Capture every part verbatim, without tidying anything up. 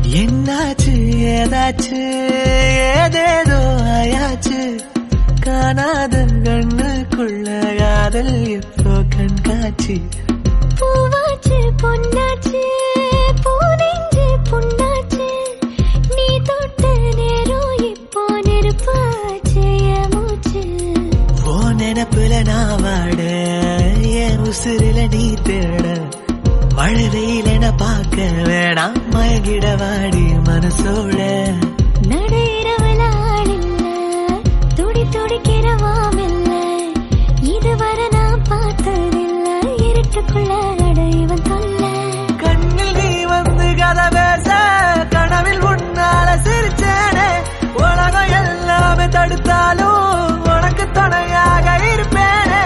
என்னாச்சு ஏதாச்சு ஏதேதோ ஆயாச்சு காணாத கண்ணுக்குள்ள காதல் இப்போ கண்காட்சி பூவாச்சு பொன்னாச்சு பூனெஞ்சு புண்ணாச்சு நீ தொட்ட நேரம் இப்போ நெருப்பாச்சு என் மூச்சு ஓ நினப்புல நான் வாட என் உசுரில நீ தேட மழை வெயில் என பார்க்க வேணாம் மயங்கிட வாடி மனசோட நடையிறவளால் இல்ல துடி துடிக்கிறவாம் இல்ல இதுவரை நான் பார்த்ததில்ல இருட்டுக்குள்ள அடைவன் தொல்ல கண்ணில் நீ வந்து கதை பேச கனவில் உன்னால சிரிச்சேனே உலகம் எல்லாமே தடுத்தாலும் உனக்கு துணையாக இருப்பேனே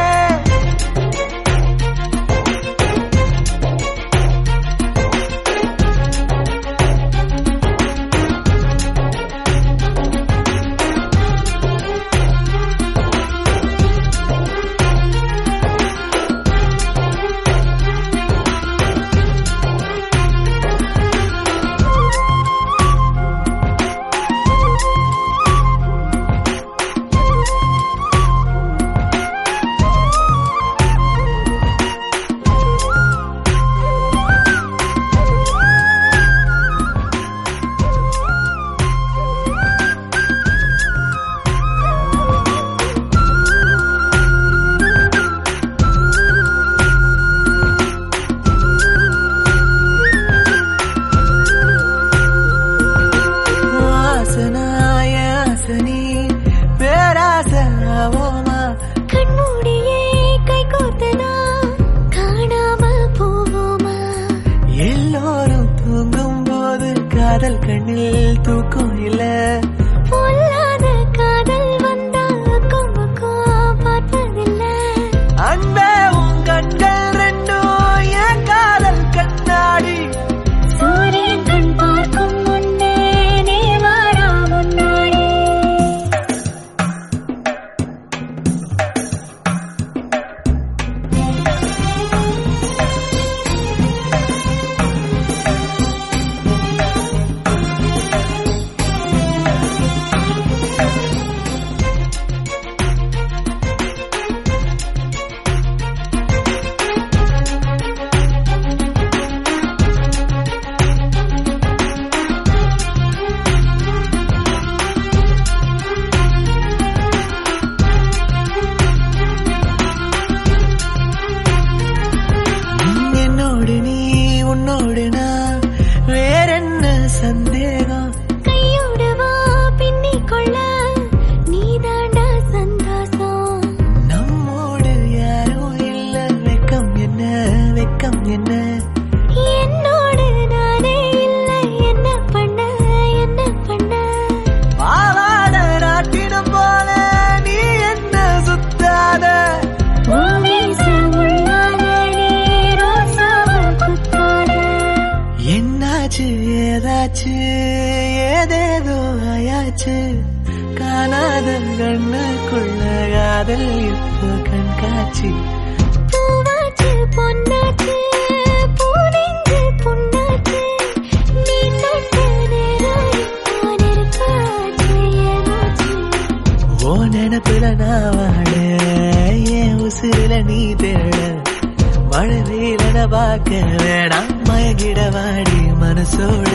கண்மூடியே கை கோத்தனா காணாம போவோமா எல்லோரும் தூங்கும் போது காதல் கண்ணில் தூக்கம் இல்ல பொல்லாத காதல் வந்தா கொம்புக்கும் பார்ப்பதில்ல அன்பே உன் கண்கள் ரெண்டும் என் காதல் கண்ணாடி சூரியன் கண் பார்க்கும் முன்னே நீ வாரா முன்னாடி என்னோடு நீ உன்னோடு நான் வேறென்ன சந்தேகம் கையோடு வா பின்னிக் கொள்ள நீதாண்டா சந்தோஷம் நம்மோடு யாரும் இல்ல வெக்கம் என்ன வெக்கம் என்ன என்னோடு நானே இல்லை என்ன பண்ண என்ன பண்ண பாவாட ராட்டினம் போல நீ என்ன சுத்தாத என்னாச்சு ஏதாச்சு ஏதேதோ ஆயாச்சு காணாத கண்ணுக்குள்ள காதல் இப்போ கண்காட்சி பூவாச்சு பொன்னாச்சு பூனெஞ்சு புண்ணாச்சு நீ தொட்ட நேரம் இப்போ நெருப்பாச்சு என் மூச்சு ஓ நினப்புல நான் வாட என் உசுரில நீ தேட மழை வெயிலன பார்க்க வேணாம் மயங்கிட வாடி மனசோட